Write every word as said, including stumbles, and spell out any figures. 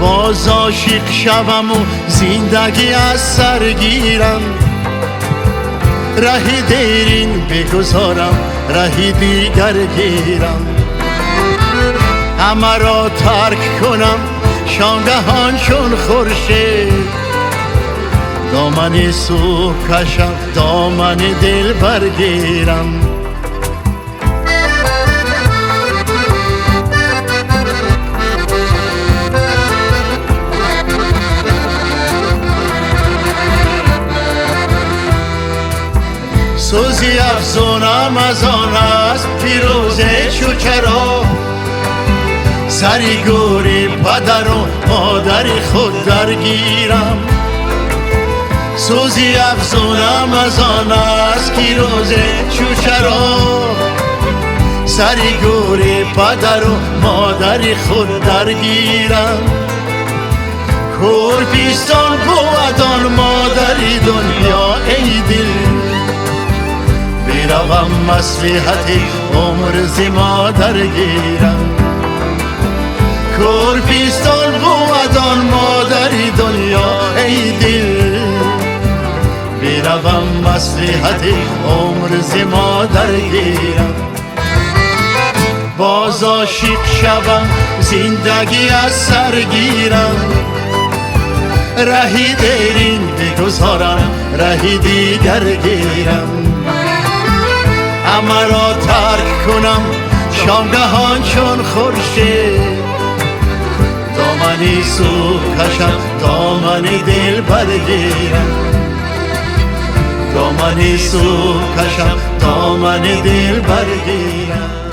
باز عاشق شوم و زندگی از سر گیرم، راه دیرین بگذارم راه دیگر گیرم، همه را ترک کنم شانگهان چون خورشید، دامن صبح کشم دامن دل برگیرم. سوزی افزونم از آن است پیروزه چوچرا، سری گوری پدر و مادر خود درگیرم، سوزی افزونم از آن است پیروزه چوچرا، سری گوری پدر و مادر خود درگیرم، کور پیستان بودان مادری دنیا ای دل، بیروم مصلحت عمر ز مادر گیرم، کور پیستان بودان مادری دنیا ای دل، بیروم مصلحت عمر ز مادر گیرم، باز عاشق شوم زندگی از سر گیرم، راه دیرین بگذارم راه دیگر گیرم، همه را ترک کنم شامگهان چون خورشید، دامن صبح کشم دامن دل برگیرم، دامن صبح کشم دامن دل برگیرم.